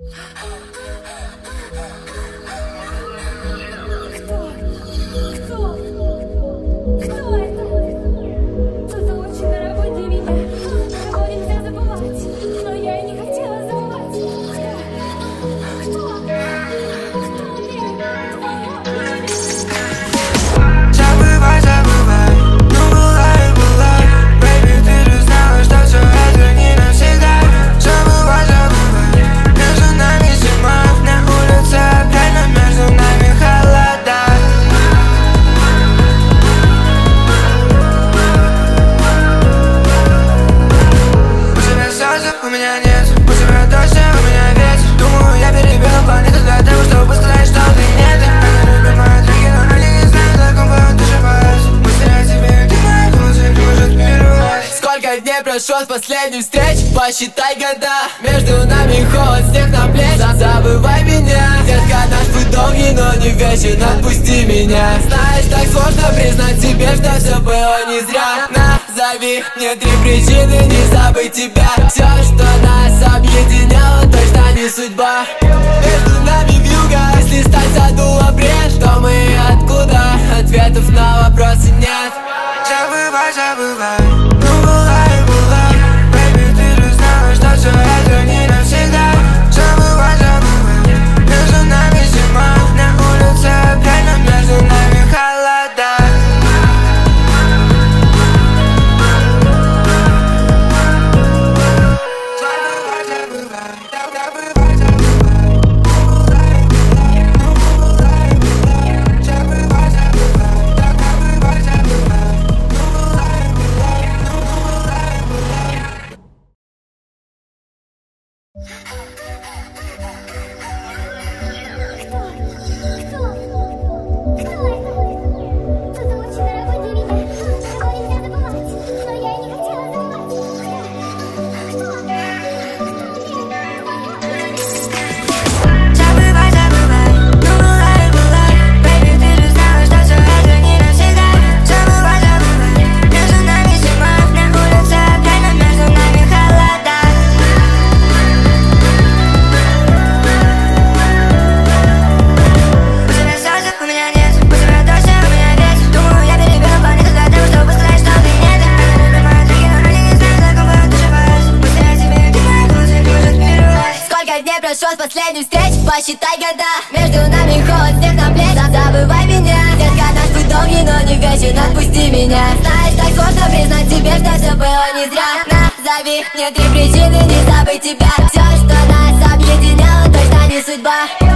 Кто это? Кто-то очень дорогой для меня. Кого нельзя забывать. Но я и не хотела забывать. Кто? Забывай, забывай, ну была, baby, ты же знала, что все это не навсегда. Забывай, забывай, между нами зима, на улице опять, но между нами холода. У тебя солнце, у меня нет, у тебя дождь, у меня ветер. Думаю, я перебил планету для того, чтобы сказать, что ты нет. Она любит мои треки, но они не знают, о ком поют, ошибаюсь. Мысли о тебе, ты моя музыка, может впервые. Сколько дней прошло с последней встречи, посчитай года. Между нами холод, снег на плечи. Забывай меня, детка, наш путь долгий, но не вечен. Отпусти меня. Знаешь, так сложно признать себе, что все было не зря. Назови мне 3 причины не забыть тебя. Все, что нас объединяло, точно не судьба. Между нами вьюга, если стать задула бред, что мы и откуда? Ответов на вопросы нет. Забывай, забывай, ну была, baby, ты же знала, что все это не навсегда. Забывай, забывай, между нами зима, на улице опять, но между нами холода. Забывай, забывай, забывай, забывай, ну была, забывай, забывай, забывай, забывай. Кто-то очень дорогой для меня. Кого нельзя забывать. Но я и не хотела забывать. Забывай, забывай, ну была, baby, ты же знала, что все это не навсегда. Забывай, забывай, между нами зима, на улице опять, но между нами холода. У тебя солнце, у меня нет, у тебя дождь, у меня ветер. Думаю, я перебил планету для того, чтобы сказать, что ты нет. Она любит мои треки, но они не знают, о ком поют, ошибаюсь. Мысли о тебе, ты моя музыка, может впервые. Сколько дней прошло с последней встречи, посчитай года. Между нами холод, снег на плечи. Забывай меня, детка, наш путь долгий, но не вечен. Отпусти меня. Знаешь, так сложно признать себе, что все было не зря. Назови мне 3 причины не забыть тебя. Все, что нас объединяло, точно не судьба.